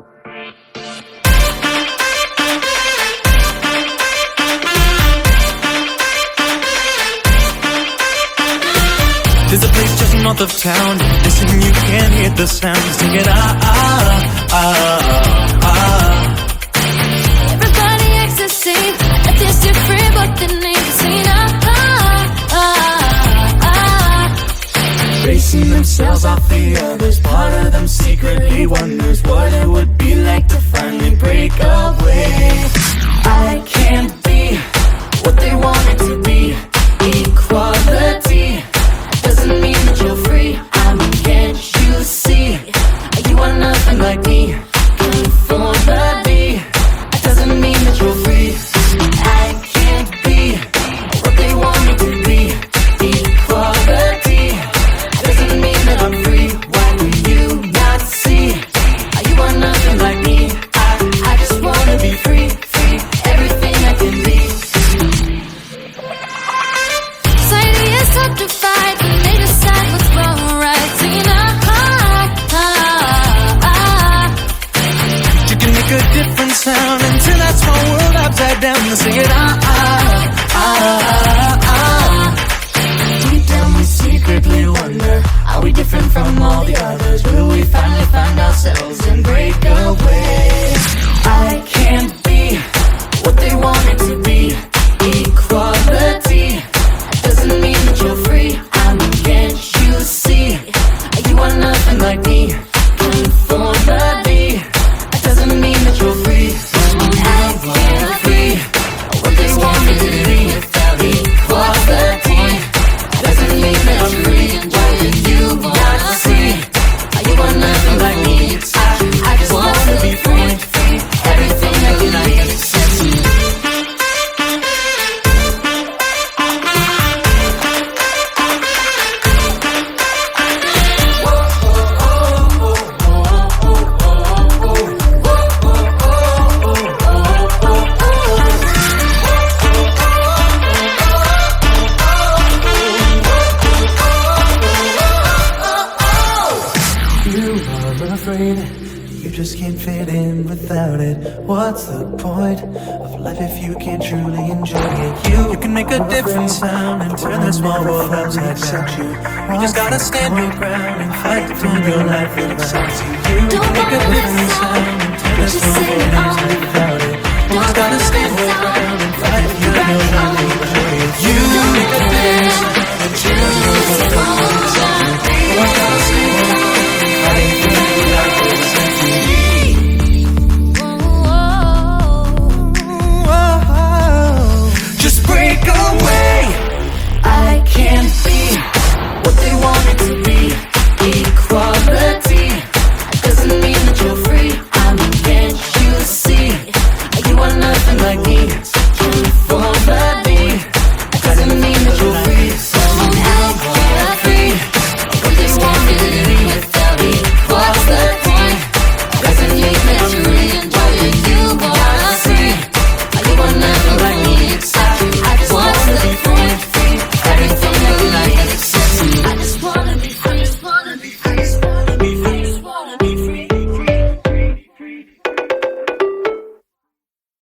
There's a place just north of town. Listen, you can hear the sound. Sing it, Everybody acts the same. If it's different, but the name is singing Basing themselves off the others. Part of them secretly wonders what it would be like to finally break away. I can't be what they want it to be. Equality doesn't mean that you're free. I mean, can't you see? You are nothing like me. Conformity doesn't mean that you're free. I can't be what they want me to be. Equality doesn't mean that I'm free. Why do you not see? You are nothing like me. I just wanna be free, free, everything I can be. society is tough to fight when they decide what's wrong or right. Singing You can make a different sound and turn that small world upside down and sing it Deep down we secretly wonder, are we different from all the others? Will we finally find ourselves and break away? I can't be what they want it to be. Equality doesn't mean that you're free. I mean, can't you see? You are nothing like me. Conformity doesn't mean that you're free. I can't be what they want me to be. Equality doesn't mean that I'm free. Why do you not see? You are nothing like me. I just wanna be free, free, everything I can be. You just can't fit in without it. What's the point of life if you can't truly enjoy it? You can make a different sound and turn this small world upside down. You just gotta stand your ground and fight to your life. It excites you. You can make a